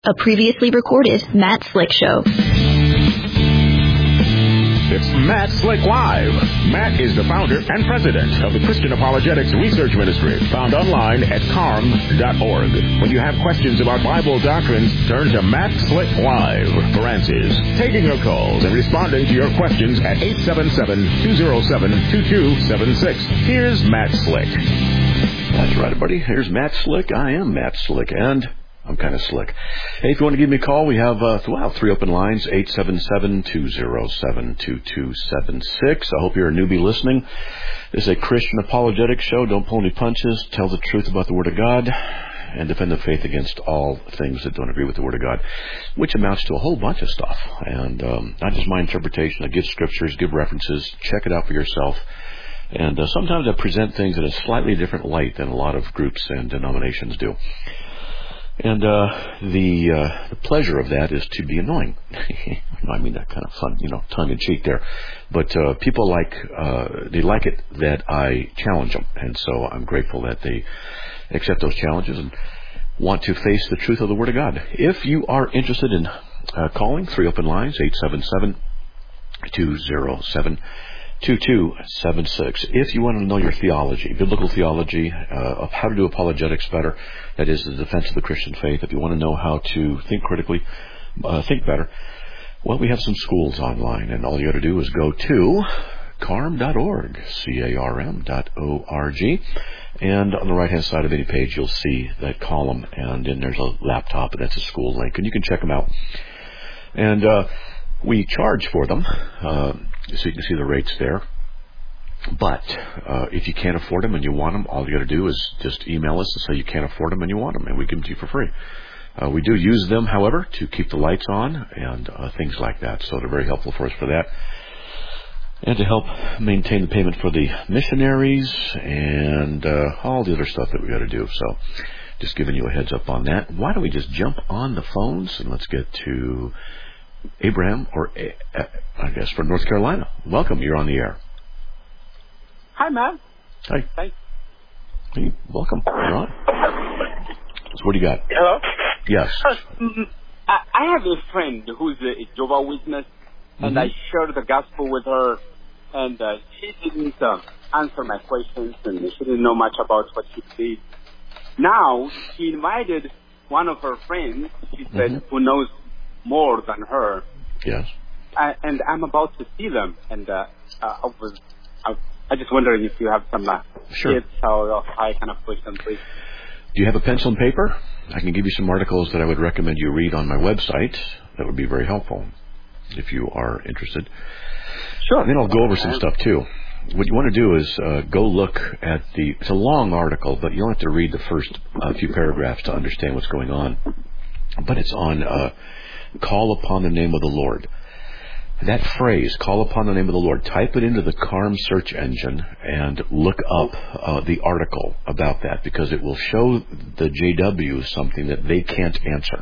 A previously recorded Matt Slick Show. It's Matt Slick Live. Matt is the founder and president of the Christian Apologetics Research Ministry, found online at carm.org. When you have questions about Bible doctrines, turn to Matt Slick Live for answers. Taking your calls and responding to your questions at 877-207-2276. Here's Matt Slick. That's right, everybody. Here's Matt Slick. I am Matt Slick, and I'm kind of slick. Hey, if you want to give me a call, we have 3 open lines, 877-207-2276. I hope you're a newbie listening. This is a Christian apologetics show. Don't pull any punches. Tell the truth about the Word of God and defend the faith against all things that don't agree with the Word of God, which amounts to a whole bunch of stuff. And not just my interpretation. I give scriptures, give references. Check it out for yourself. And sometimes I present things in a slightly different light than a lot of groups and denominations do. And the pleasure of that is to be annoying. I mean that kind of fun, tongue in cheek there. But people they like it that I challenge them, and so I'm grateful that they accept those challenges and want to face the truth of the Word of God. If you are interested in calling, 3 open lines, 877-207-2276. If you want to know your theology, biblical theology, of how to do apologetics better, that is the defense of the Christian faith. If you want to know how to think critically, think better, well, we have some schools online, and all you got to do is go to carm.org, carm.org, and on the right-hand side of any page, you'll see that column, and then there's a laptop, and that's a school link, and you can check them out. And we charge for them, so you can see the rates there. But if you can't afford them and you want them, all you got to do is just email us and say you can't afford them and you want them, and we give them to you for free. We do use them, however, to keep the lights on and things like that. So they're very helpful for us for that. And to help maintain the payment for the missionaries and all the other stuff that we got to do. So just giving you a heads up on that. Why don't we just jump on the phones and let's get to Abraham, or I guess from North Carolina. Welcome. You're on the air. Hi, Matt. Hi. Hi. Hey, welcome. You're on. So what do you got? Hello? Yes. I have a friend who's a Jehovah's Witness, and I shared the gospel with her, and she didn't answer my questions, and she didn't know much about what she did. Now, she invited one of her friends, she said, who knows more than her. Yes. And I'm about to see them, and I just wondering if you have some tips how I can approach them, please. Do you have a pencil and paper? I can give you some articles that I would recommend you read on my website. That would be very helpful if you are interested. Sure. And then I'll go over some stuff too. What you want to do is go look at it's a long article, but you don't have to read the first few paragraphs to understand what's going on. But it's on call upon the name of the Lord. That phrase, call upon the name of the Lord, type it into the CARM search engine and look up the article about that, because it will show the JW something that they can't answer.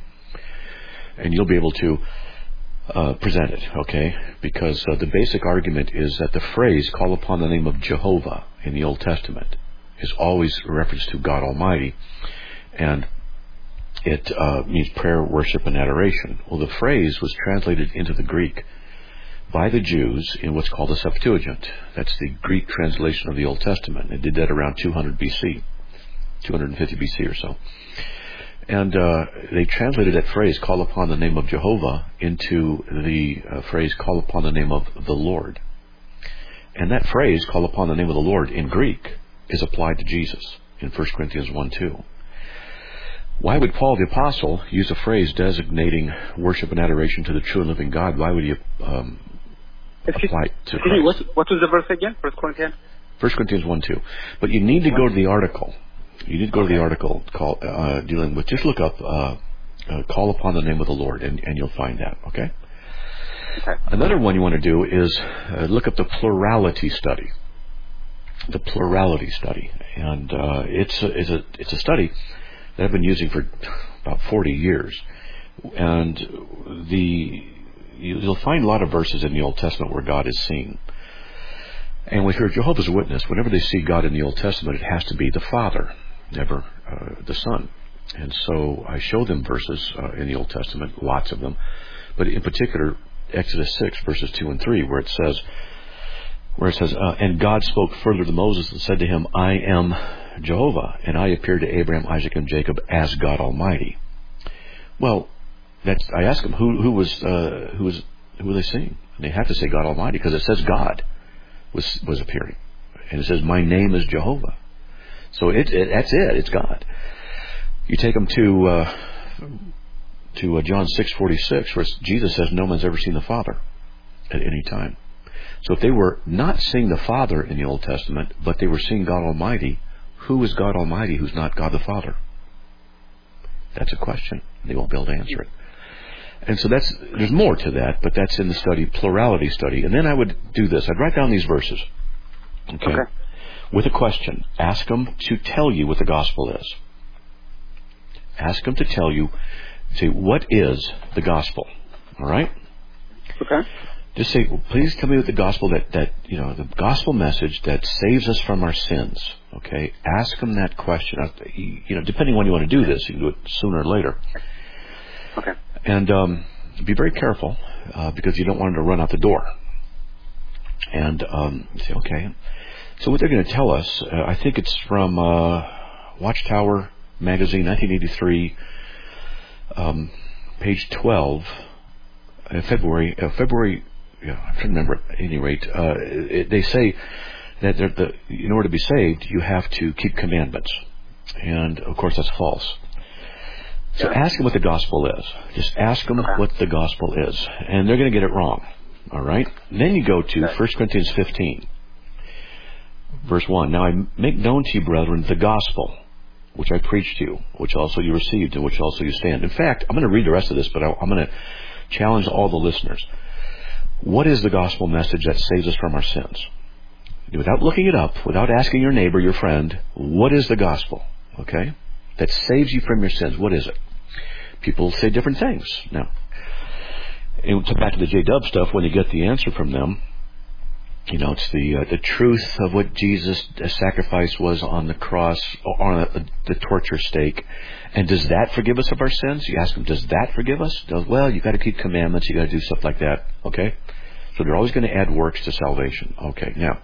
And you'll be able to present it, okay? Because the basic argument is that the phrase, call upon the name of Jehovah in the Old Testament, is always a reference to God Almighty. And it means prayer, worship, and adoration. Well, the phrase was translated into the Greek by the Jews in what's called the Septuagint. That's the Greek translation of the Old Testament. They did that around 200 BC, 250 BC or so. And they translated that phrase, call upon the name of Jehovah, into the phrase, call upon the name of the Lord. And that phrase, call upon the name of the Lord, in Greek, is applied to Jesus in 1 Corinthians 1:2. Why would Paul the Apostle use a phrase designating worship and adoration to the true and living God? Why would he apply it to Christ? What was the verse again? 1 Corinthians? 1 Corinthians 1:2. But you need to go to the article. You need to go to the article dealing with, just look up, call upon the name of the Lord, and you'll find that, okay? Another one you want to do is look up the plurality study. The plurality study. And it's a study that I've been using for about 40 years. And you'll find a lot of verses in the Old Testament where God is seen. And with your Jehovah's Witness, whenever they see God in the Old Testament, it has to be the Father, never the Son. And so I show them verses in the Old Testament, lots of them, but in particular Exodus 6 verses 2 and 3, where it says, and God spoke further to Moses and said to him, I am Jehovah, and I appeared to Abraham, Isaac, and Jacob as God Almighty. Well, I asked them who were they seeing? And they have to say God Almighty because it says God was appearing, and it says my name is Jehovah. So that's it. It's God. You take them to John 6:46, where Jesus says no one's ever seen the Father at any time. So if they were not seeing the Father in the Old Testament, but they were seeing God Almighty, who is God Almighty who's not God the Father? That's a question. They won't be able to answer it. And so there's more to that, but that's in the study, plurality study. And then I would do this. I'd write down these verses. Okay. With a question. Ask them to tell you what the gospel is. Ask them to tell you, say, what is the gospel? All right? Okay. Just say, well, please tell me what the gospel that the gospel message that saves us from our sins. Okay? Ask them that question. Depending on when you want to do this, you can do it sooner or later. Okay. And be very careful because you don't want them to run out the door. And say, okay. So what they're going to tell us, I think it's from Watchtower Magazine, 1983, page 12, February. Yeah, I'm trying to remember at any rate. They say that in order to be saved, you have to keep commandments. And, of course, that's false. So ask them what the gospel is. Just ask them what the gospel is. And they're going to get it wrong. All right? And then you go to 1 Corinthians 15, verse 1. Now I make known to you, brethren, the gospel, which I preached to you, which also you received, and which also you stand. In fact, I'm going to read the rest of this, but I'm going to challenge all the listeners. What is the gospel message that saves us from our sins? Without looking it up, without asking your neighbor, your friend, what is the gospel? Okay? That saves you from your sins. What is it? People say different things. Now, and to back to the J-Dub stuff, when you get the answer from them, it's the truth of what Jesus' sacrifice was on the cross, or on the torture stake. And does that forgive us of our sins? You ask them, does that forgive us? Well, you've got to keep commandments, you've got to do stuff like that. Okay? So they're always going to add works to salvation. Okay, now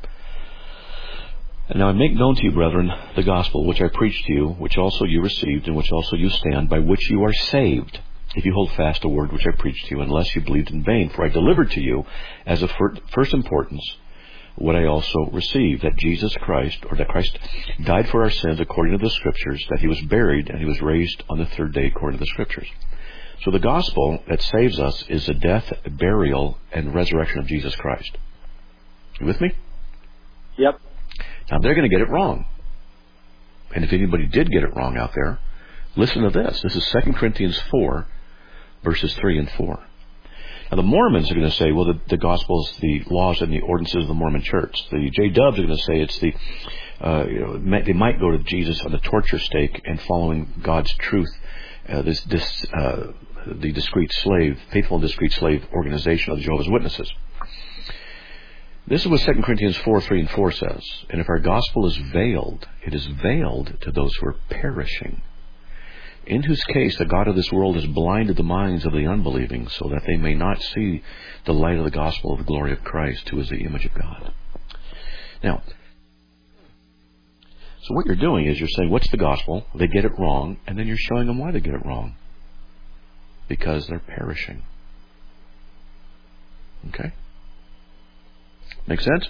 I make known to you, brethren, the gospel which I preached to you, which also you received, and which also you stand, by which you are saved, if you hold fast the word which I preached to you, unless you believed in vain. For I delivered to you, as of first importance, what I also received, that Christ died for our sins according to the Scriptures, that He was buried, and He was raised on the third day according to the Scriptures. So the gospel that saves us is the death, burial, and resurrection of Jesus Christ. You with me? Yep. Now, they're going to get it wrong. And if anybody did get it wrong out there, listen to this. This is 2 Corinthians 4, verses 3 and 4. Now, the Mormons are going to say, well, the gospel is the laws and the ordinances of the Mormon church. The J-Dubs are going to say it's they might go to Jesus on the torture stake and following God's truth, the faithful and discreet slave organization of the Jehovah's Witnesses. This is what 2 Corinthians 4, 3 and 4 says. And if our gospel is veiled, it is veiled to those who are perishing, in whose case the God of this world has blinded the minds of the unbelieving, so that they may not see the light of the gospel of the glory of Christ, who is the image of God. Now, so what you're doing is you're saying, what's the gospel? They get it wrong, and then you're showing them why they get it wrong. Because they're perishing. Okay? Make sense?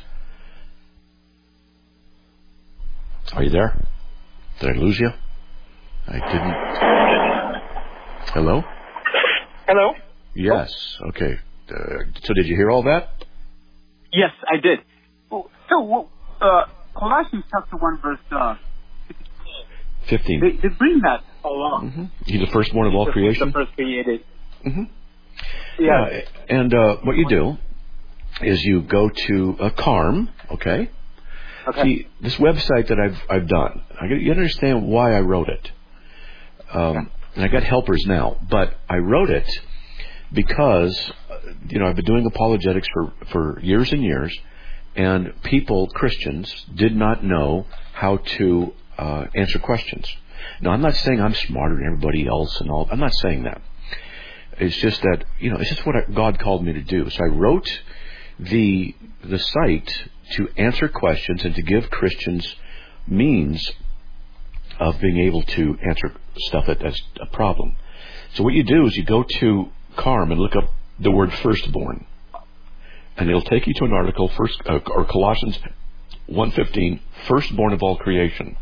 Are you there? Did I lose you? I didn't. Hello? Hello? Yes. Okay. So did you hear all that? Yes, I did. So, Colossians chapter 1, verse 15. They bring that along. Mm-hmm. He's the firstborn of all creation? The first created. Mm-hmm. Yeah. And what you do is you go to CARM, okay? See, this website that I've done, you understand why I wrote it. And I got helpers now, but I wrote it because, I've been doing apologetics for years and years, and Christians, did not know how to answer questions. No, I'm not saying I'm smarter than everybody else and all. I'm not saying that. It's just that, it's just what God called me to do. So I wrote the site to answer questions and to give Christians means of being able to answer stuff that's a problem. So what you do is you go to CARM and look up the word firstborn. And it'll take you to an article, or Colossians 1:15, firstborn of all creation.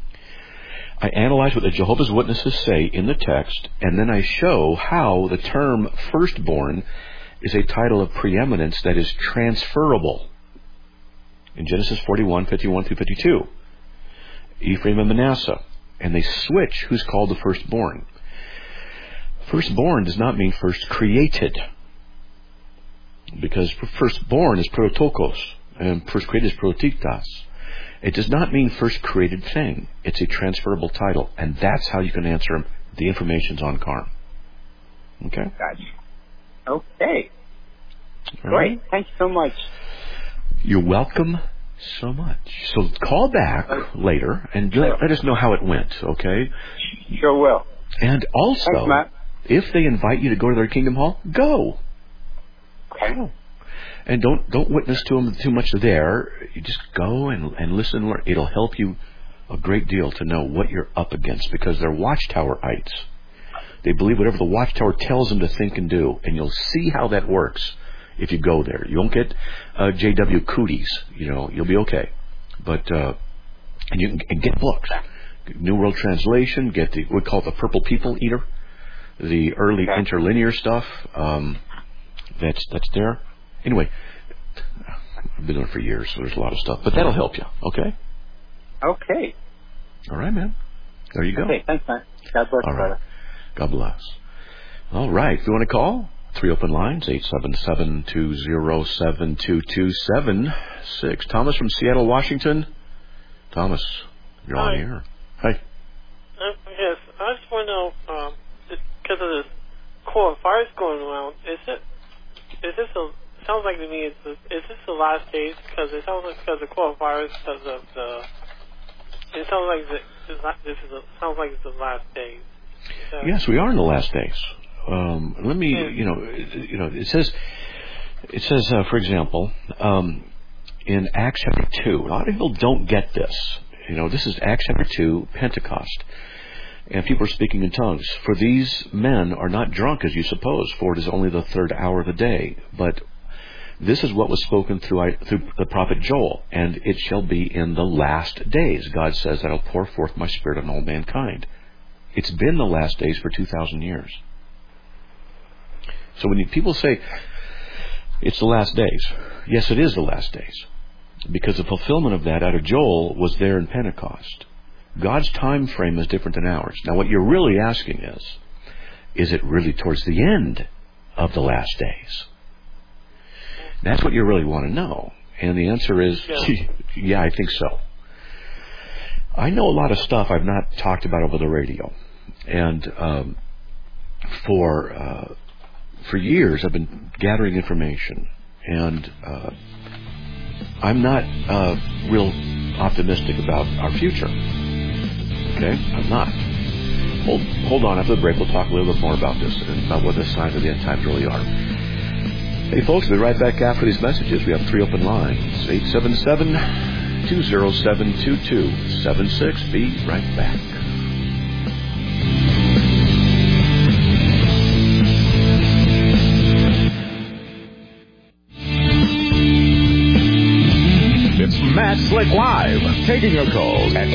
I analyze what the Jehovah's Witnesses say in the text, and then I show how the term firstborn is a title of preeminence that is transferable. In Genesis 41:51 through 52, Ephraim and Manasseh, and they switch who's called the firstborn. Firstborn does not mean first created, because firstborn is protokos, and first created is protitas. It does not mean first created thing. It's a transferable title, and that's how you can answer them. The information's on CARM. Okay? Gotcha. Okay. All Great. right. Thank you so much. You're welcome so much. So call back later and let us know how it went, okay? Sure will. And also, Thanks, Matt. if they invite you to go to their Kingdom Hall, go. Okay. Go. And don't witness to them too much there. You just go and listen and learn. It'll help you a great deal to know what you're up against, because they're watchtower-ites. They believe whatever the watchtower tells them to think and do, and you'll see how that works if you go there. You won't get J.W. Cooties, you'll be okay. But and you can get books. New World Translation, get we call it the Purple People Eater, the early interlinear stuff that's there. Anyway, I've been doing it for years, so there's a lot of stuff. But that'll help you, okay? Okay. All right, man. There you go. Okay, thanks, man. God bless, All right. brother. God bless. All right. If you want to call, 3 open lines, 877-207-2276. Thomas from Seattle, Washington. Thomas, you're on the air. Hi. Yes, I just want to know, because of this core fires going around, sounds like to me, is this the last days? Because it sounds like because of core fires, because of it sounds like sounds like it's the last days. Yes, we are in the last days. Let me, it says, for example, in Acts chapter 2, a lot of people don't get this. This is Acts chapter 2, Pentecost. And people are speaking in tongues. For these men are not drunk as you suppose, for it is only the third hour of the day. But this is what was spoken through the prophet Joel. And it shall be in the last days. God says that I'll pour forth my spirit on all mankind. It's been the last days for 2,000 years. So when people say it's the last days, yes, it is the last days. Because the fulfillment of that out of Joel was there in Pentecost. God's time frame is different than ours. Now what you're really asking is it really towards the end of the last days? That's what you really want to know. And the answer is, yeah, I think so. I know a lot of stuff I've not talked about over the radio. And for years I've been gathering information. And I'm not real optimistic about our future. Okay? I'm not. Hold on. After the break, we'll talk a little bit more about this and about what the signs of the end times really are. Hey, folks, we'll be right back after these messages. We have 3 open lines. 877-207-2276. Be right back. It's Matt Slick Live, taking your calls at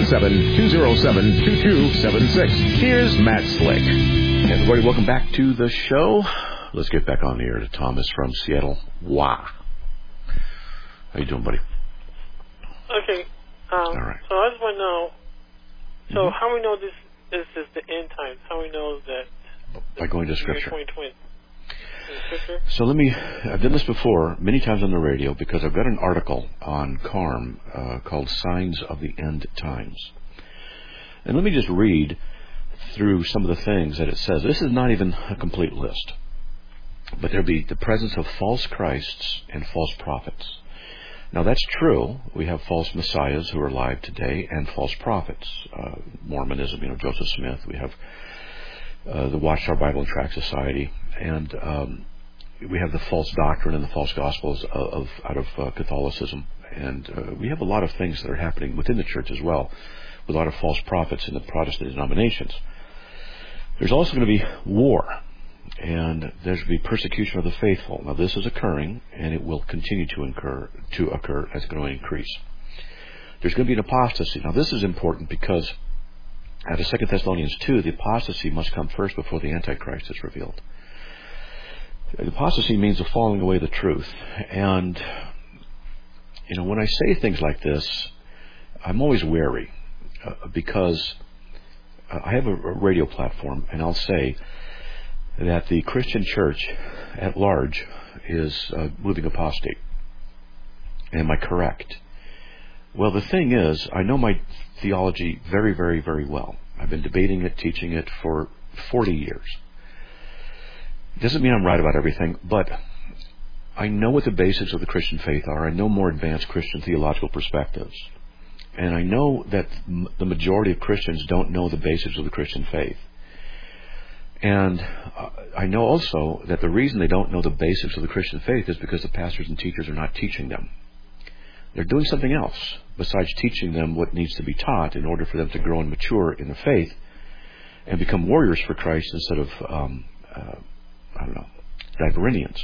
877-207-2276. Here's Matt Slick. Everybody, welcome back to the show. Let's get back on the air to Thomas from Seattle. Wow. How you doing, buddy? Okay. All right. So I just want to know, how we know this is the end times? How we know that? By going to Scripture. 2020. So I've done this before many times on the radio because I've got an article on CARM called Signs of the End Times. And let me just read through some of the things that it says. This is not even a complete list. But there'll be the presence of false Christs and false prophets. Now that's true. We have false messiahs who are alive today and false prophets. Mormonism, Joseph Smith. We have the Watchtower Bible and Tract Society, and we have the false doctrine and the false gospels out of Catholicism, and we have a lot of things that are happening within the church as well, with a lot of false prophets in the Protestant denominations. There's also going to be war, and there's going to be persecution of the faithful. Now this is occurring, and it will continue to occur as it's going to increase. There's going to be an apostasy. Now this is important because out of 2 Thessalonians 2, the apostasy must come first before the Antichrist is revealed. The apostasy means the falling away of the truth. And, when I say things like this, I'm always wary because I have a radio platform, and I'll say that the Christian church at large is moving apostate. Am I correct? Well, the thing is, I know my theology very, very, very well. I've been debating it, teaching it for 40 years. Doesn't mean I'm right about everything, but I know what the basics of the Christian faith are. I know more advanced Christian theological perspectives. And I know that the majority of Christians don't know the basics of the Christian faith. And I know also that the reason they don't know the basics of the Christian faith is because the pastors and teachers are not teaching them. They're doing something else besides teaching them what needs to be taught in order for them to grow and mature in the faith and become warriors for Christ instead of, Diverinians.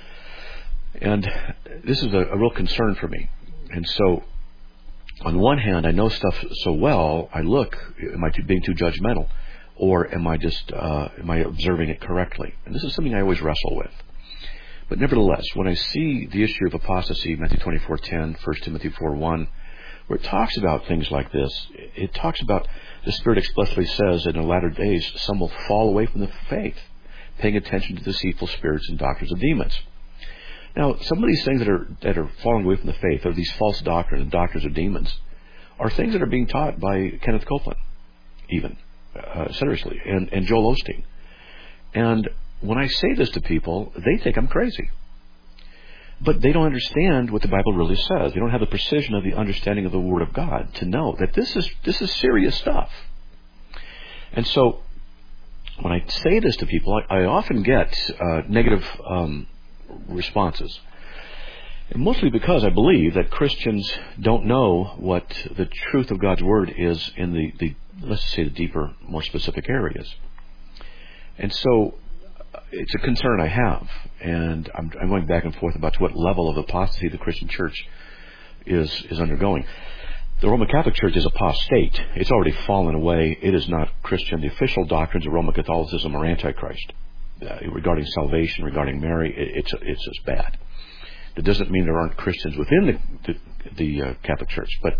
And this is a real concern for me. And so, on one hand, I know stuff so well, I look, am I being too judgmental? Or am I observing it correctly? And this is something I always wrestle with. But nevertheless, when I see the issue of apostasy, Matthew 24:10, 1 Timothy 4:1, where it talks about things like this, it talks about, the Spirit explicitly says in the latter days, some will fall away from the faith, paying attention to deceitful spirits and doctrines of demons. Now, some of these things that are falling away from the faith, or these false doctrines and doctrines of demons, are things that are being taught by Kenneth Copeland, even, seriously, and Joel Osteen. And when I say this to people, they think I'm crazy. But they don't understand what the Bible really says. They don't have the precision of the understanding of the Word of God to know that this is serious stuff. And so, when I say this to people, I often get negative responses. And mostly because I believe that Christians don't know what the truth of God's Word is in the let's say, the deeper, more specific areas. And so, it's a concern I have, and I'm going back and forth about to what level of apostasy the Christian church is undergoing. The Roman Catholic Church is apostate. It's already fallen away. It is not Christian. The official doctrines of Roman Catholicism are Antichrist. Regarding salvation, regarding Mary, it's just bad. That doesn't mean there aren't Christians within the Catholic Church, but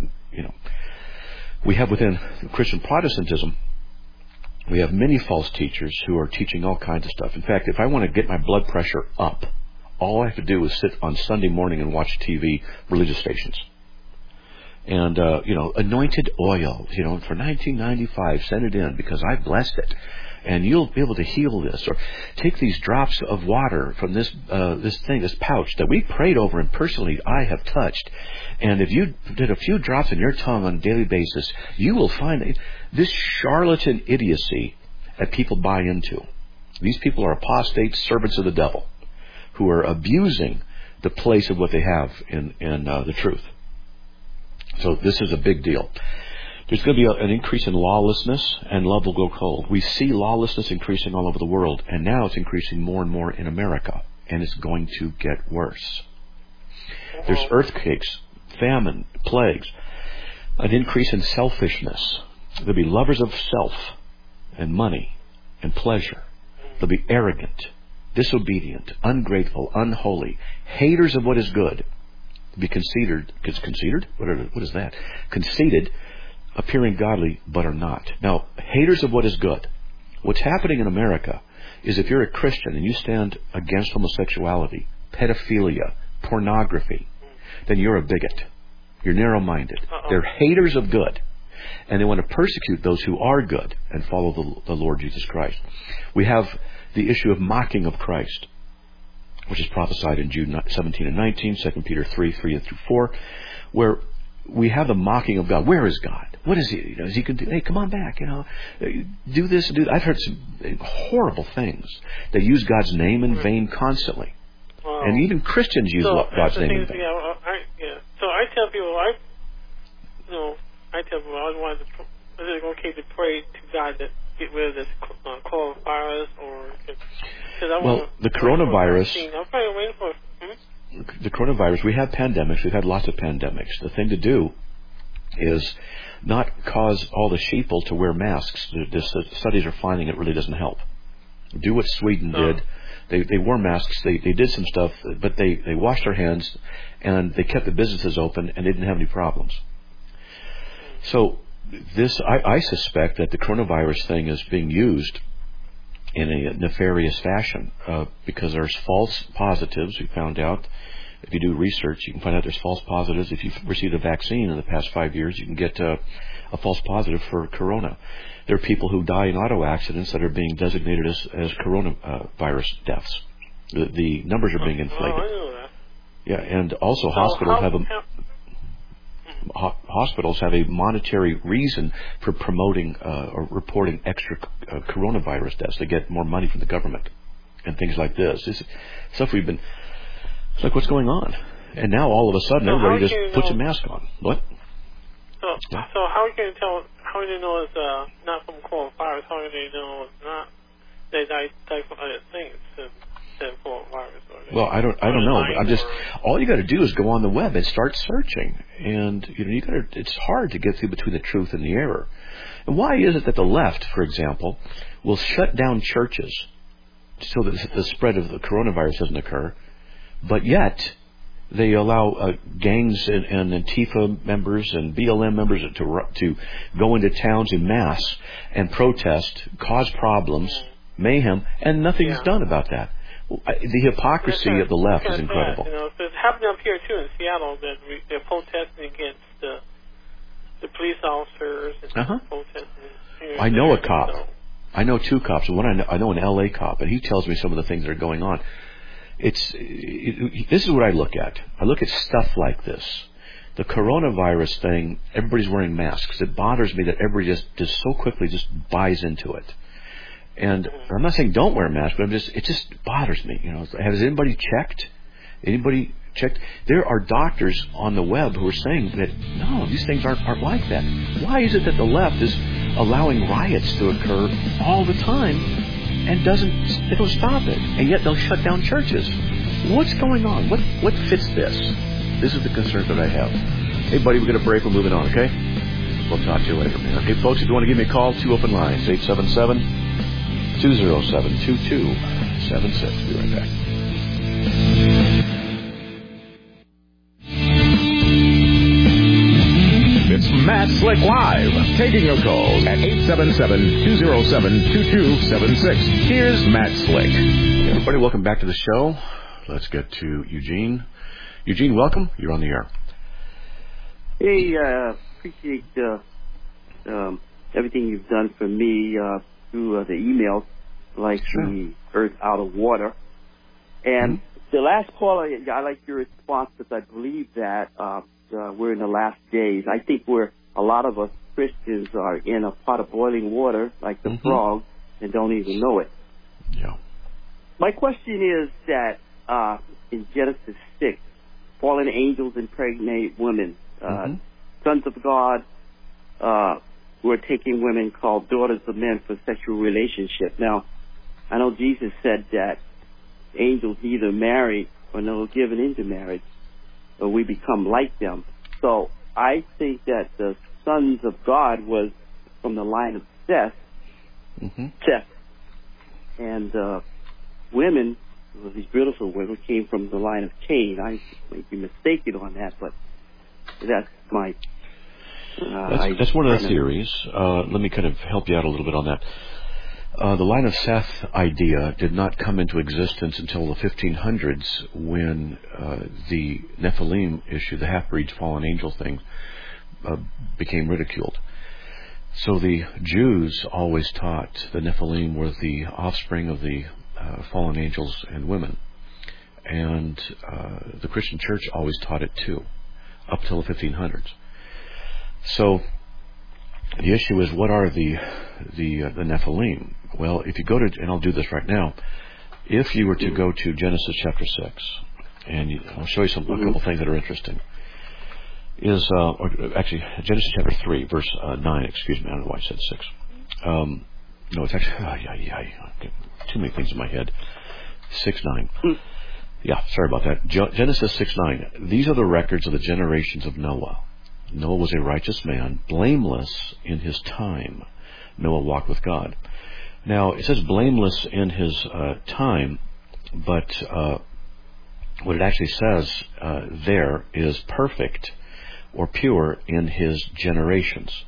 we have within Christian Protestantism, we have many false teachers who are teaching all kinds of stuff. In fact, if I want to get my blood pressure up, all I have to do is sit on Sunday morning and watch TV, religious stations. And, anointed oil, for $19.95, send it in because I blessed it. And you'll be able to heal this. Or take these drops of water from this pouch that we prayed over and personally I have touched. And if you did a few drops in your tongue on a daily basis, you will find this charlatan idiocy that people buy into. These people are apostate servants of the devil who are abusing the place of what they have in the truth. So this is a big deal. There's going to be an increase in lawlessness, and love will go cold. We see lawlessness increasing all over the world, and now it's increasing more and more in America, and it's going to get worse. There's earthquakes, famine, plagues, an increase in selfishness. There'll be lovers of self and money and pleasure. They'll be arrogant, disobedient, ungrateful, unholy, haters of what is good. Be conceited. What is that? Conceited, appearing godly, but are not. Now, haters of what is good. What's happening in America is if you're a Christian and you stand against homosexuality, pedophilia, pornography, then you're a bigot. You're narrow-minded. They're haters of good. And they want to persecute those who are good and follow the Lord Jesus Christ. We have the issue of mocking of Christ. which is prophesied in Jude 17 and 19, 2 Peter 3 through 4, where we have the mocking of God. Where is God? What is He? Is He? Hey, come on back. Do this and do that. I've heard some horrible things. They use God's name in vain constantly, and even Christians use God's name in vain. So I tell people, I want to. Is it okay to pray to God to get rid of this coronavirus, or? The coronavirus. I'm probably waiting for. The coronavirus, we have pandemics. We've had lots of pandemics. The thing to do is not cause all the sheeple to wear masks. The studies are finding it really doesn't help. Do what Sweden did. They wore masks. They did some stuff, but they washed their hands, and they kept the businesses open, and they didn't have any problems. So I suspect that the coronavirus thing is being used in a nefarious fashion because there's false positives. We found out, if you do research, you can find out there's false positives. If you've received a vaccine in the past 5 years, you can get a false positive for corona. There are people who die in auto accidents that are being designated as coronavirus deaths. The numbers are being inflated. I know that. Yeah, and also hospitals have a monetary reason for promoting or reporting extra coronavirus deaths. They get more money from the government and things like this. This is stuff we've been. It's like, what's going on? And now all of a sudden everybody just puts a mask on. What? So how can you tell? How do you know it's not from coronavirus? How do you know it's not? They die from other things than coronavirus. Well, I don't know. But I'm just. All you got to do is go on the web and start searching, and you got to. It's hard to get through between the truth and the error. And why is it that the left, for example, will shut down churches so that the spread of the coronavirus doesn't occur, but yet they allow gangs and Antifa members and BLM members to go into towns en masse and protest, cause problems, mayhem, and nothing's done about that. The hypocrisy of the left is incredible. So it's happening up here too in Seattle that they're protesting against the police officers and protesting. I know a cop. I know two cops. One I know an LA cop, and he tells me some of the things that are going on. This is what I look at. I look at stuff like this. The coronavirus thing, everybody's wearing masks. It bothers me that everybody just so quickly just buys into it. And I'm not saying don't wear a mask, but it just bothers me. Has anybody checked? There are doctors on the web who are saying that no, these things aren't like that. Why is it that the left is allowing riots to occur all the time and they don't stop it, and yet they'll shut down churches? What's going on? What fits this? This is the concern that I have. Hey, buddy, we're going to break. We're moving on, okay? We'll talk to you later, man. Okay, folks, if you want to give me a call, 2 open lines, 877-207-2276. Be right back. It's Matt Slick Live, taking your calls at 877-207-2276. Here's Matt Slick. Hey, everybody, welcome back to the show. Let's get to Eugene. Eugene, welcome. You're on the air. Hey, appreciate everything you've done for me through the emails, like the Earth Out of Water. And the last caller, I like your response because I believe that we're in the last days. I think a lot of us Christians are in a pot of boiling water, like the frog, and don't even know it. Yeah. My question is that in Genesis 6, fallen angels impregnate women. Sons of God were taking women called daughters of men for sexual relationship. Now, I know Jesus said that angels neither marry or no given into marriage, but we become like them. So I think that the sons of God was from the line of Seth. Seth. And women, these beautiful women, came from the line of Cain. I might be mistaken on that, but that's my... that's one of the theories. Let me kind of help you out a little bit on that. The line of Seth idea did not come into existence until the 1500s when the Nephilim issue, the half-breeds fallen angel thing, became ridiculed. So the Jews always taught the Nephilim were the offspring of the fallen angels and women. and the Christian church always taught it too, up till the 1500s. So the issue is, what are the Nephilim? Well, if you go to, and I'll do this right now, if you were to go to Genesis chapter 6, and I'll show you a couple things that are interesting, is, or actually, Genesis chapter 3, verse 9, excuse me, I don't know why I said 6. No, it's actually, too many things in my head. 6:9. Yeah, sorry about that. Genesis 6:9. These are the records of the generations of Noah. Noah was a righteous man, blameless in his time. Noah walked with God. Now, it says blameless in his time, but what it actually says there is perfect or pure in his generations.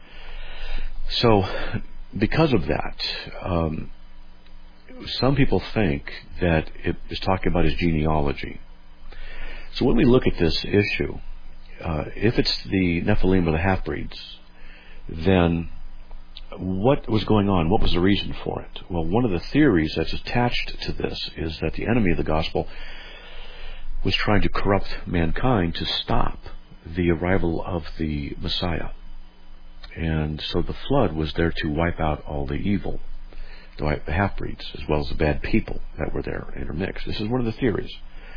So, because of that, some people think that it is talking about his genealogy. So when we look at this issue, if it's the Nephilim or the half-breeds, then what was going on? What was the reason for it? Well, one of the theories that's attached to this is that the enemy of the gospel was trying to corrupt mankind to stop the arrival of the Messiah. And so the flood was there to wipe out all the evil, the half-breeds, as well as the bad people that were there intermixed. This is one of the theories.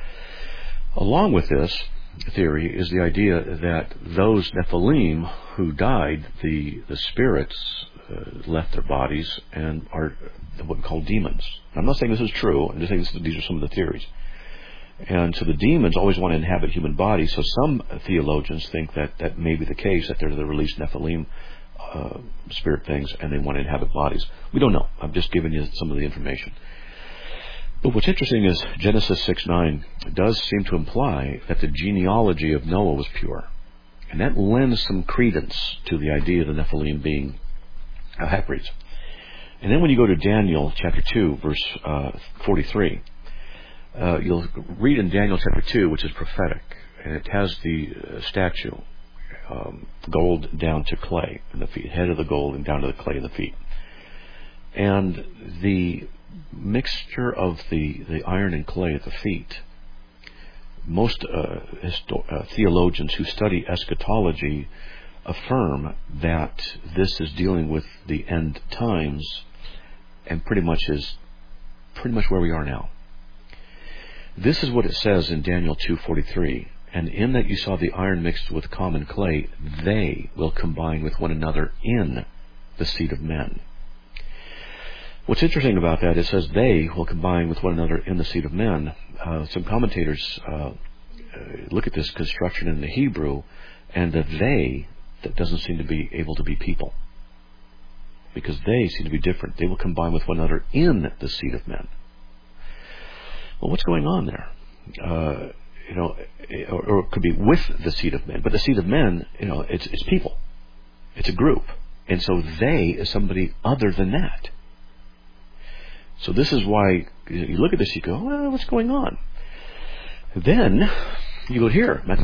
Along with this theory is the idea that those Nephilim who died, the spirits left their bodies and are what we call demons. I'm not saying this is true. I'm just saying these are some of the theories. And so the demons always want to inhabit human bodies. So some theologians think that that may be the case, that they're the released Nephilim spirit things, and they want to inhabit bodies. We don't know. I'm just giving you some of the information. But what's interesting is Genesis 6:9 does seem to imply that the genealogy of Noah was pure. And that lends some credence to the idea of the Nephilim being half-breeds. And then when you go to Daniel chapter 2, verse 43, you'll read in Daniel chapter 2, which is prophetic, and it has the statue, gold down to clay in the feet, head of the gold and down to the clay in the feet. And the mixture of the iron and clay at the feet, most theologians who study eschatology affirm that this is dealing with the end times, and pretty much where we are now. This is what it says in Daniel 2:43. And in that you saw the iron mixed with common clay, they will combine with one another in the seed of men. What's interesting about that, it says they will combine with one another in the seed of men. Some commentators look at this construction in the Hebrew, and the they that doesn't seem to be able to be people, because they seem to be different. They will combine with one another in the seed of men. Well, what's going on there? Or it could be with the seed of men. But the seed of men, it's people. It's a group. And so they is somebody other than that. So this is why you look at this, you go, well, what's going on? Then you go here, Matthew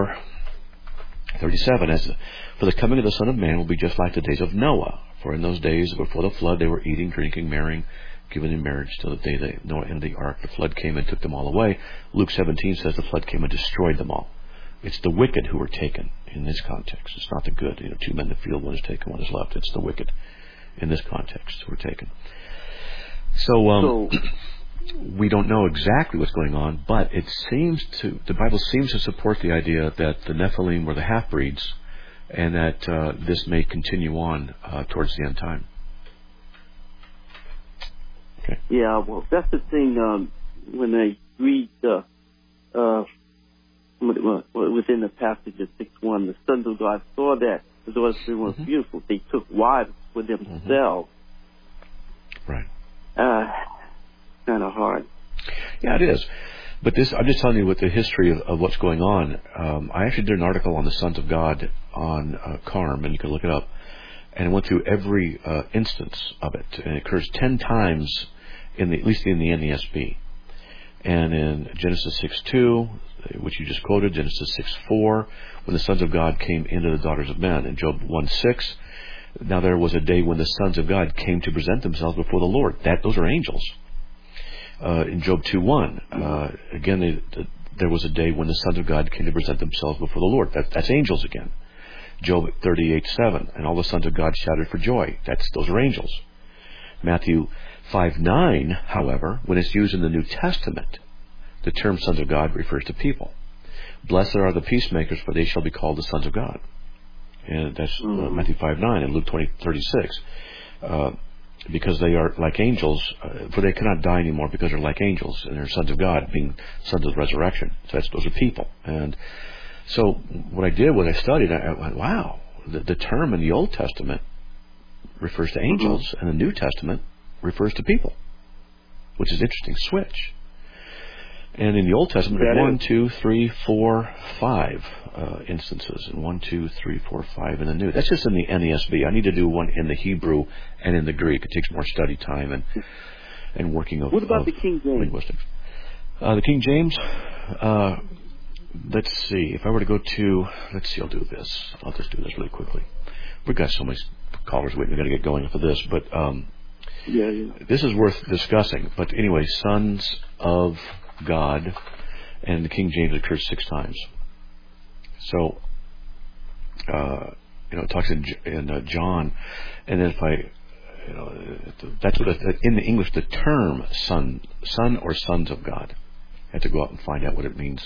24:37, as for the coming of the Son of Man will be just like the days of Noah. For in those days before the flood they were eating, drinking, marrying, given in marriage till the day that Noah entered the ark. The flood came and took them all away. Luke 17 says the flood came and destroyed them all. It's the wicked who were taken in this context. It's not the good. 2 men in the field, one is taken, one is left. It's the wicked in this context who were taken. So we don't know exactly what's going on, but the Bible seems to support the idea that the Nephilim were the half-breeds, and that this may continue on towards the end time. Okay. Yeah, well, that's the thing. When they read within the passage of 6:1, the sons of God saw that the daughters of men were beautiful. They took wives for themselves. Right. Kind of hard. Yeah, it is. But I'm just telling you with the history of what's going on. I actually did an article on the sons of God on Carm, and you can look it up. And I went through every instance of it. And it occurs 10 times, at least in the NESB. And in Genesis 6:2, which you just quoted, Genesis 6:4, when the sons of God came into the daughters of men. In Job 1:6, now there was a day when the sons of God came to present themselves before the Lord. Those are angels. In Job 2:1, again, there was a day when the sons of God came to present themselves before the Lord. That's angels again. Job 38:7, and all the sons of God shouted for joy. Those are angels. Matthew 5:9, however, when it's used in the New Testament, the term sons of God refers to people. Blessed are the peacemakers, for they shall be called the sons of God. And that's Matthew 5:9 and Luke 20:36. Because they are like angels, for they cannot die anymore because they're like angels, and they're sons of God, being sons of the resurrection. So those are people. And so what I did was I studied, I went, wow, the term in the Old Testament refers to angels, and the New Testament refers to people, which is an interesting switch. And in the Old Testament, 1, 2, 3, 4, 5 instances, and 1, 2, 3, 4, 5 in the New. That's just in the NESB. I need to do one in the Hebrew and in the Greek. It takes more study time and working of. What about the King James? Linguistics. The King James. Let's see. If I were to go to, I'll do this. I'll just do this really quickly. We've got so many callers waiting. We've got to get going for this, but this is worth discussing. But anyway, sons of God, and the King James occurs 6 times. So, it talks in John, and then that's what in the English the term son or sons of God. I have to go out and find out what it means.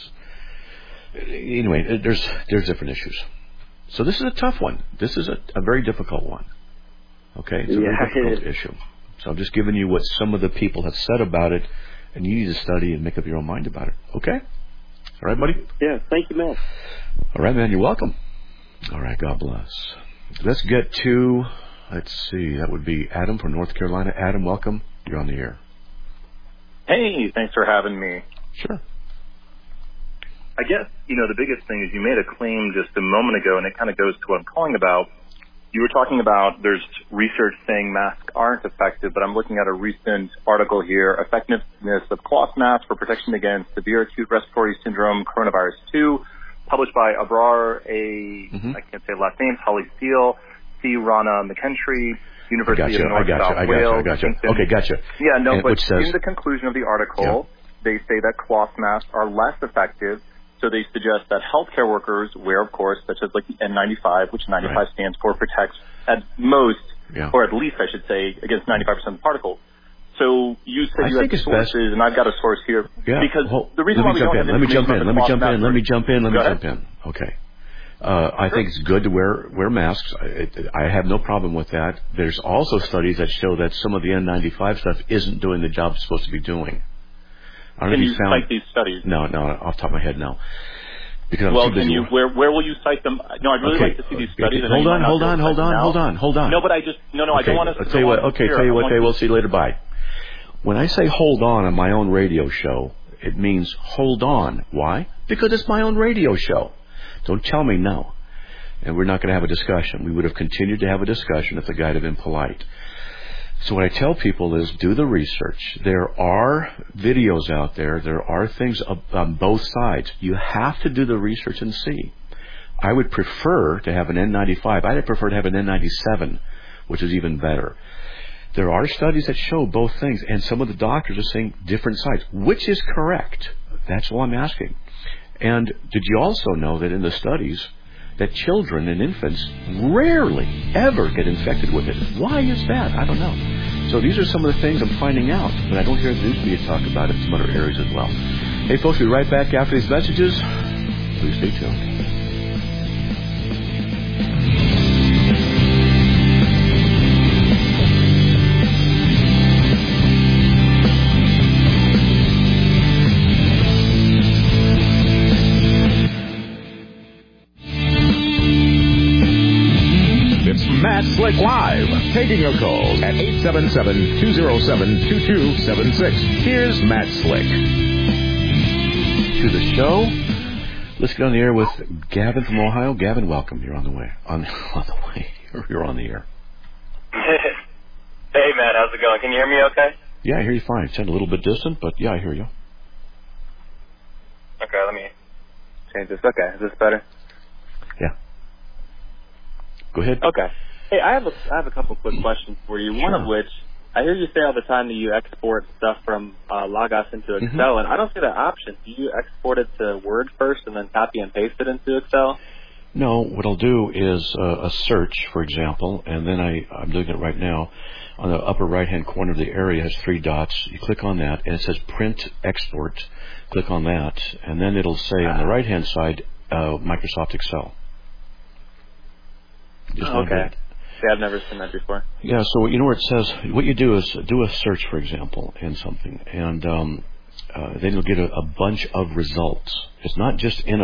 Anyway, there's different issues. So this is a tough one. This is a very difficult one. Okay, it's a very difficult issue. So I'm just giving you what some of the people have said about it. And you need to study and make up your own mind about it. Okay? All right, buddy? Yeah, thank you, man. All right, man, you're welcome. All right, God bless. Let's get to, let's see, that would be Adam from North Carolina. Adam, welcome. You're on the air. Hey, thanks for having me. Sure. I guess, the biggest thing is you made a claim just a moment ago, and it kind of goes to what I'm calling about. You were talking about there's research saying masks aren't effective, but I'm looking at a recent article here, Effectiveness of Cloth Masks for Protection Against Severe Acute Respiratory Syndrome, Coronavirus 2, published by Abrar I can't say last names, Holly Steele, C. Rana McKentry, University of North South Wales. I gotcha. Okay, gotcha. Yeah, no, but says, in the conclusion of the article, they say that cloth masks are less effective. So they suggest that healthcare workers wear, of course, such as like the N95, which 95 stands for protects at most, or at least I should say, against 95% of the particles. So you said you have sources, and I've got a source here. Yeah. Because the reason why we don't have Let me jump in. Okay. I think it's good to wear masks. I have no problem with that. There's also studies that show that some of the N95 stuff isn't doing the job it's supposed to be doing. Can you cite these studies? No, off the top of my head, no. Because can you? Where will you cite them? No, I'd really like to see these studies. Hold on. No, but I don't want to. I'll tell you what. Okay, we'll see you later. Bye. When I say hold on my own radio show, it means hold on. Why? Because it's my own radio show. Don't tell me no. And we're not going to have a discussion. We would have continued to have a discussion if the guy had been polite. So what I tell people is do the research. There are videos out there. There are things on both sides. You have to do the research and see. I would prefer to have an N95. I'd prefer to have an N97, which is even better. There are studies that show both things, and some of the doctors are saying different sides. Which is correct? That's all I'm asking. And did you also know that in the studies that children and infants rarely ever get infected with it? Why is that? I don't know. So these are some of the things I'm finding out, but I don't hear the news media talk about it in some other areas as well. Hey folks, we'll be right back after these messages. Please stay tuned. Matt Slick Live, taking your calls at 877-207-2276. Here's Matt Slick. To the show. Let's get on the air with Gavin from Ohio. Gavin, welcome. You're on the way. On the way. You're on the air. Hey, Matt. How's it going? Can you hear me okay? Yeah, I hear you fine. Sound a little bit distant, but yeah, I hear you. Okay, let me change this. Okay, is this better? Yeah. Go ahead. Okay. Hey, I have a couple quick questions for you. One of which I hear you say all the time that you export stuff from Logos into Excel, and I don't see that option. Do you export it to Word first and then copy and paste it into Excel? No, what I'll do is a search, for example, and then I'm doing it right now. On the upper right-hand corner of the area has 3 dots. You click on that, and it says Print Export. Click on that, and then it'll say on the right-hand side, Microsoft Excel. Okay. See, I've never seen that before. Yeah, so you know where it says, what you do is do a search, for example, in something, and then you'll get a bunch of results. It's not just in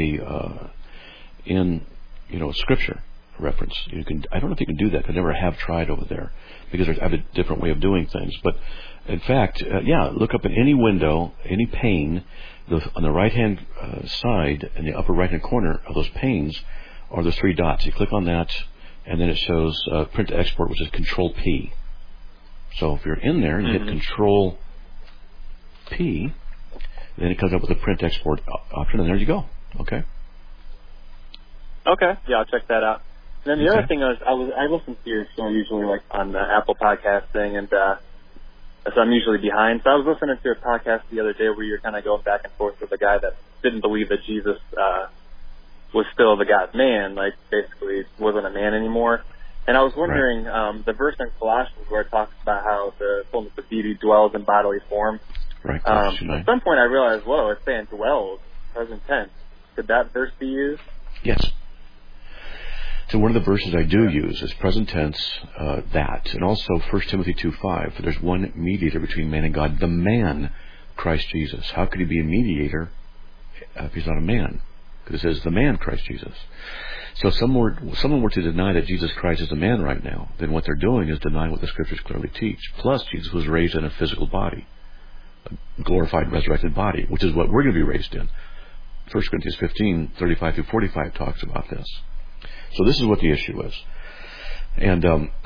a Scripture reference. I don't know if you can do that. I never have tried over there because I have a different way of doing things. But in fact, look up in any window, any pane, on the right-hand side, in the upper right-hand corner of those panes are the 3 dots. You click on that, and then it shows Print to Export, which is Control P. So if you're in there and you hit Control P, then it comes up with the Print Export option, and there you go. Okay. Okay. Yeah, I'll check that out. And then the other thing is, I listen to your show usually like on the Apple podcast thing, and so I'm usually behind. So I was listening to a podcast the other day where you're kind of going back and forth with a guy that didn't believe that Jesus was still the God-man, like basically wasn't a man anymore. And I was wondering, the verse in Colossians where it talks about how the fullness of deity dwells in bodily form. Right. At some point I realized, whoa, it's saying dwells, present tense. Could that verse be used? Yes. So one of the verses I do use is present tense, that, and also 1 Timothy 2:5. For there's one mediator between man and God, the man, Christ Jesus. How could he be a mediator if he's not a man? Because it says the man, Christ Jesus. So if someone were to deny that Jesus Christ is a man right now, then what they're doing is denying what the Scriptures clearly teach. Plus, Jesus was raised in a physical body, a glorified, resurrected body, which is what we're going to be raised in. 1 Corinthians 15:35-45 talks about this. So this is what the issue is. And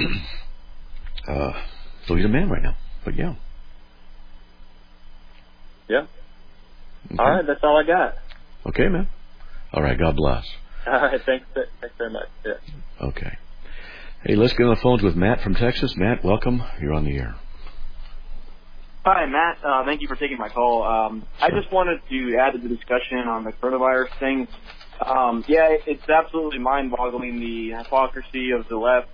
so he's a man right now. But yeah. Yeah. Okay. All right, that's all I got. Okay, man. All right, God bless. All right, thanks very much. Yeah. Okay. Hey, let's get on the phones with Matt from Texas. Matt, welcome. You're on the air. Hi, Matt. Thank you for taking my call. I just wanted to add to the discussion on the coronavirus thing. It's absolutely mind-boggling, the hypocrisy of the left.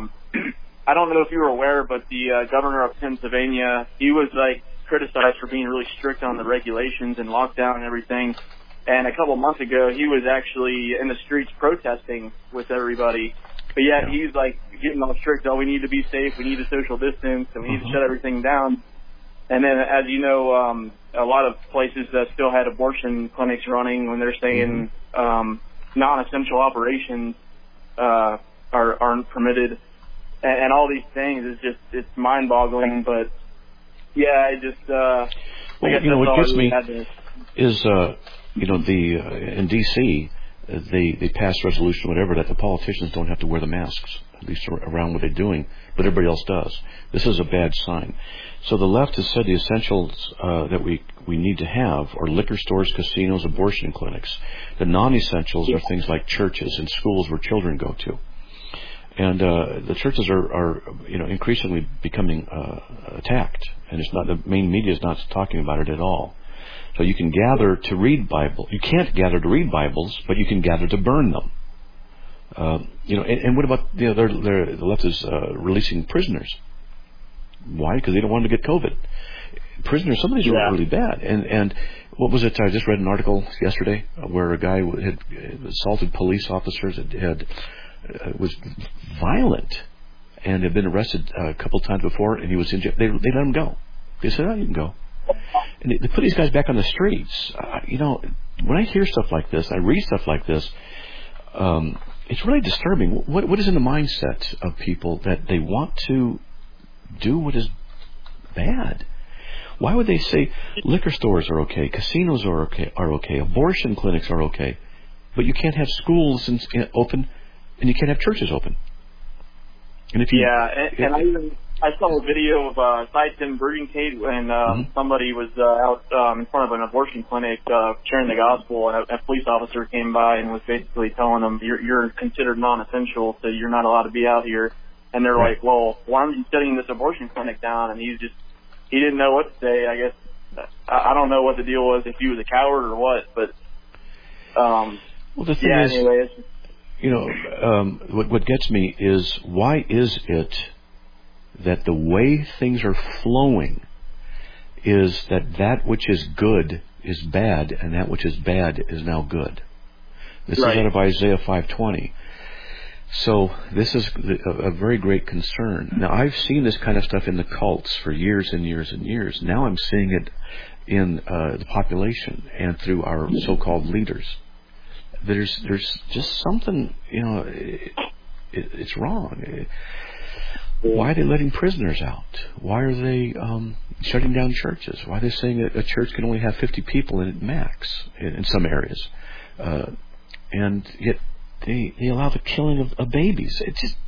I don't know if you were aware, but the governor of Pennsylvania, he was criticized for being really strict on the regulations and lockdown and everything. And a couple of months ago, he was actually in the streets protesting with everybody. But yet he's getting all strict. Oh, we need to be safe. We need to social distance, and we need to shut everything down. And then, as you know, a lot of places that still had abortion clinics running when they're saying non-essential operations aren't permitted, and all these things it's mind-boggling. But I guess what gets me is in D.C. they passed resolution, whatever, that the politicians don't have to wear the masks, at least around what they're doing, but everybody else does. This is a bad sign. So the left has said the essentials that we need to have are liquor stores, casinos, abortion clinics. The non-essentials are things like churches and schools where children go to. And the churches are increasingly becoming attacked, and it's not, the main media is not talking about it at all. So you can gather to read Bible. You can't gather to read Bibles, but you can gather to burn them. And what about the left is releasing prisoners? Why? Because they don't want them to get COVID. Prisoners, some of these are really bad. And what was it? I just read an article yesterday where a guy had assaulted police officers, was violent, and had been arrested a couple of times before, and he was in jail. They let him go. They said, "Oh, you can go." And they put these guys back on the streets. When I hear stuff like this, I read stuff like this, it's really disturbing. What is in the mindset of people that they want to do what is bad? Why would they say liquor stores are okay, casinos are okay, abortion clinics are okay, but you can't have schools open, and you can't have churches open? And if you I saw a video of Tim Burgenkate when somebody was out in front of an abortion clinic sharing the gospel, and a police officer came by and was basically telling them, you're considered non-essential, so you're not allowed to be out here. And they're like, well, why aren't you shutting this abortion clinic down? And he didn't know what to say. I guess I don't know what the deal was, if he was a coward or what. But well, the thing is, anyway, what gets me is, why is it that the way things are flowing is that which is good is bad, and that which is bad is now good? This is out of Isaiah 5:20. So this is a very great concern. Now, I've seen this kind of stuff in the cults for years and years and years. Now I'm seeing it in the population and through our so-called leaders. There's just something, it's wrong. Why are they letting prisoners out? Why are they shutting down churches? Why are they saying a church can only have 50 people in it max in some areas? And yet they allow the killing of babies. It's just,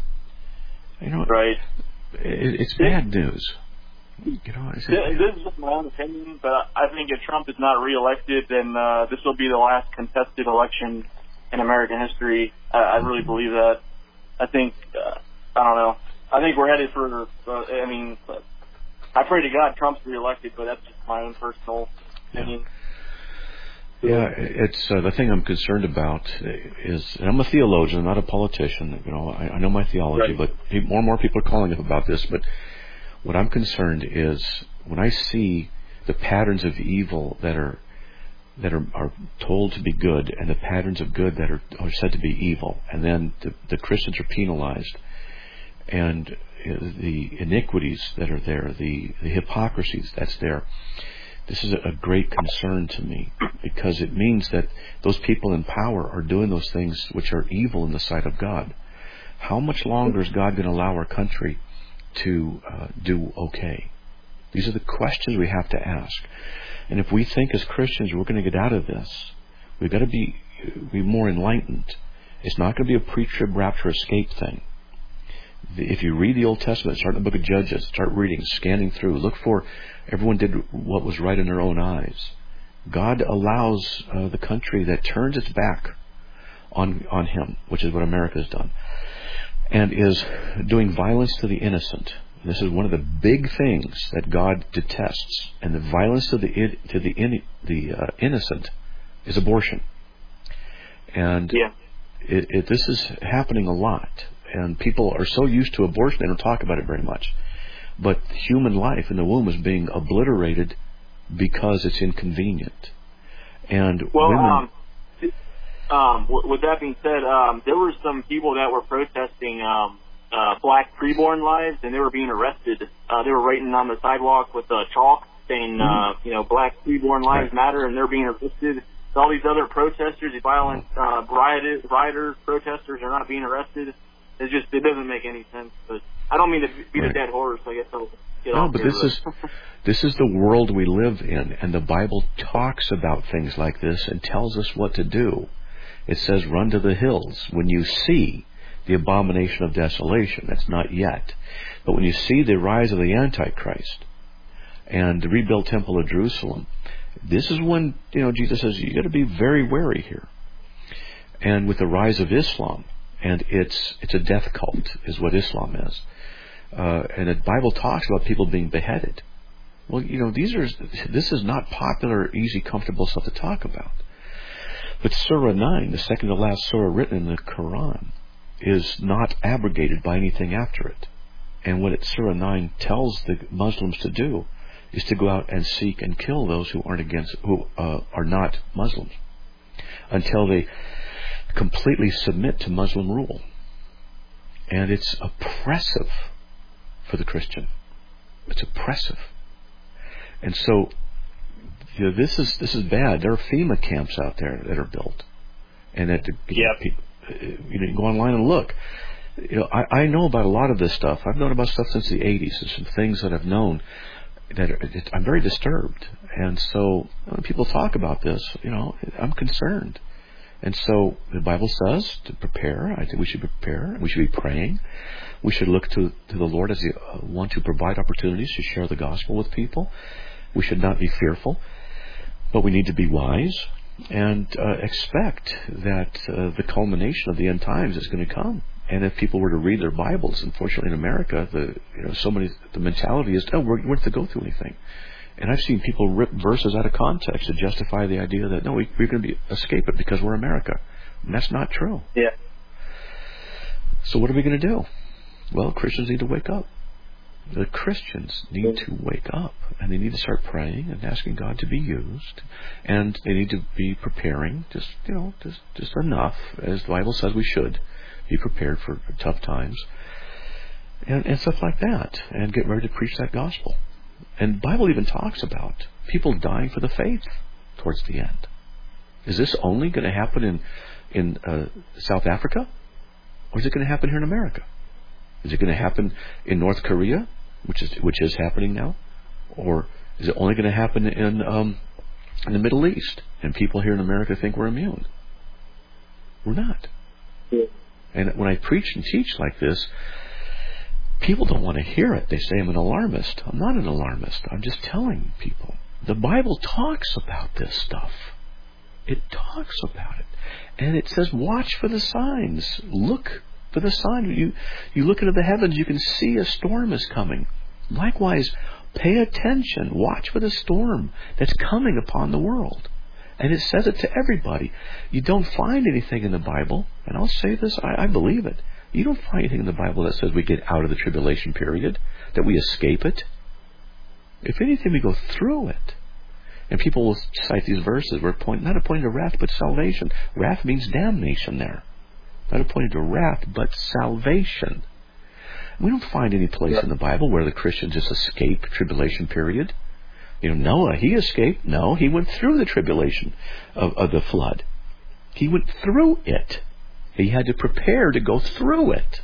it's bad news. This is just my own opinion, but I think if Trump is not reelected, then this will be the last contested election in American history. I really believe that. I think, I don't know. I think we're headed for, I pray to God Trump's reelected, but that's just my own personal opinion. Yeah, it's the thing I'm concerned about is, and I'm a theologian, I'm not a politician. I know my theology, but more and more people are calling up about this. But what I'm concerned is when I see the patterns of evil that are told to be good, and the patterns of good that are said to be evil, and then the Christians are penalized, and the iniquities that are there, the hypocrisies that's there. This is a great concern to me, because it means that those people in power are doing those things which are evil in the sight of God. How much longer is God going to allow our country to do okay? These are the questions we have to ask. And if we think as Christians we're going to get out of this, we've got to be more enlightened. It's not going to be a pre-trib rapture escape thing. If you read the Old Testament, start in the book of Judges, start reading, scanning through, look for everyone did what was right in their own eyes. God allows the country that turns its back on Him, which is what America has done, and is doing violence to the innocent. This is one of the big things that God detests, and the violence to the innocent is abortion. And this is happening a lot. And people are so used to abortion, they don't talk about it very much. But human life in the womb is being obliterated because it's inconvenient. And women... with that being said, there were some people that were protesting black preborn lives, and they were being arrested. They were writing on the sidewalk with chalk saying, black preborn lives matter, and they're being arrested. So all these other protesters, the violent rioters, protesters are not being arrested. It doesn't make any sense. But I don't mean to beat a dead horse. I guess I'll get off. No, but this is the world we live in, and the Bible talks about things like this and tells us what to do. It says, "Run to the hills when you see the abomination of desolation." That's not yet, but when you see the rise of the Antichrist and the rebuilt Temple of Jerusalem, this is when Jesus says you got to be very wary here. And with the rise of Islam. And it's a death cult, is what Islam is. And the Bible talks about people being beheaded. Well, this is not popular, easy, comfortable stuff to talk about. But Surah 9, the second to last surah written in the Quran, is not abrogated by anything after it. And what Surah 9 tells the Muslims to do is to go out and seek and kill those who are not Muslims, until they completely submit to Muslim rule. And it's oppressive for the Christian. It's oppressive. And so this is bad. There are FEMA camps out there that are built, and that you can go online and look. I know about a lot of this stuff. I've known about stuff since the 80s. There's some things that I've known that I'm very disturbed. And so when people talk about this, I'm concerned. And so the Bible says to prepare. I think we should prepare. We should be praying. We should look to the Lord as the one to provide opportunities to share the gospel with people. We should not be fearful, but we need to be wise and expect that the culmination of the end times is going to come. And if people were to read their Bibles, unfortunately in America, the mentality is, we don't have to go through anything. And I've seen people rip verses out of context to justify the idea that, no, we're going to escape it because we're America. And that's not true. Yeah. So what are we going to do? Well, Christians need to wake up. The Christians need to wake up, and they need to start praying and asking God to be used, and they need to be preparing just enough, as the Bible says we should be prepared for tough times, and stuff like that, and get ready to preach that gospel. And the Bible even talks about people dying for the faith towards the end. Is this only going to happen in South Africa, or is it going to happen here in America? Is it going to happen in North Korea, which is happening now, or is it only going to happen in the Middle East? And people here in America think we're immune. We're not. Yeah. And when I preach and teach like this, people don't want to hear it. They say I'm an alarmist. I'm not an alarmist. I'm just telling people. The Bible talks about this stuff. It talks about it, and it says, "Watch for the signs. Look for the sign." You look into the heavens, you can see a storm is coming. Likewise, pay attention. Watch for the storm that's coming upon the world. And it says it to everybody. You don't find anything in the Bible, and I'll say this, I believe it. You don't find anything in the Bible that says we get out of the tribulation period, that we escape it. If anything, we go through it. And people will cite these verses. We're not appointed to wrath, but salvation. Wrath means damnation there. Not appointed to wrath, but salvation. We don't find any place in the Bible where the Christians just escape tribulation period. Noah, he escaped. No, he went through the tribulation of the flood. He went through it. He had to prepare to go through it.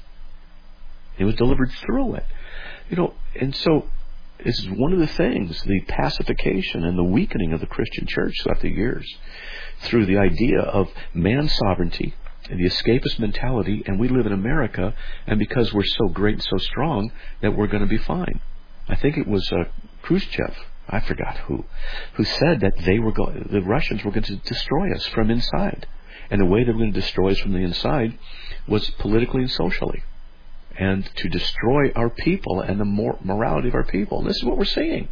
He was delivered through it. And so it's one of the things, the pacification and the weakening of the Christian church throughout the years, through the idea of man's sovereignty and the escapist mentality, and we live in America, and because we're so great and so strong, that we're going to be fine. I think it was Khrushchev, I forgot who said that the Russians were going to destroy us from inside. And the way they were going to destroy us from the inside was politically and socially, and to destroy our people and the morality of our people. And this is what we're seeing.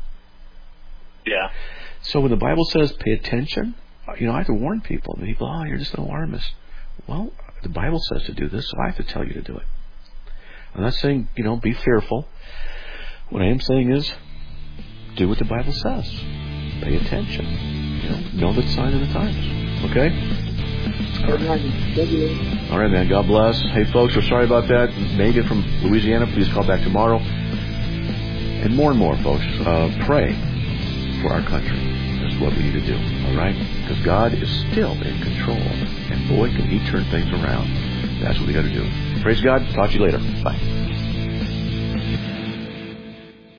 Yeah. So when the Bible says pay attention, I have to warn people. People, you're just an alarmist. Well, the Bible says to do this, so I have to tell you to do it. I'm not saying, be fearful. What I am saying is, do what the Bible says. Pay attention. Know the sign of the times. Okay? All right, man. God bless. Hey, folks, we're sorry about that. Megan from Louisiana, please call back tomorrow. And more, folks, pray for our country. That's what we need to do. All right? Because God is still in control. And boy, can He turn things around. That's what we got to do. Praise God. Talk to you later. Bye.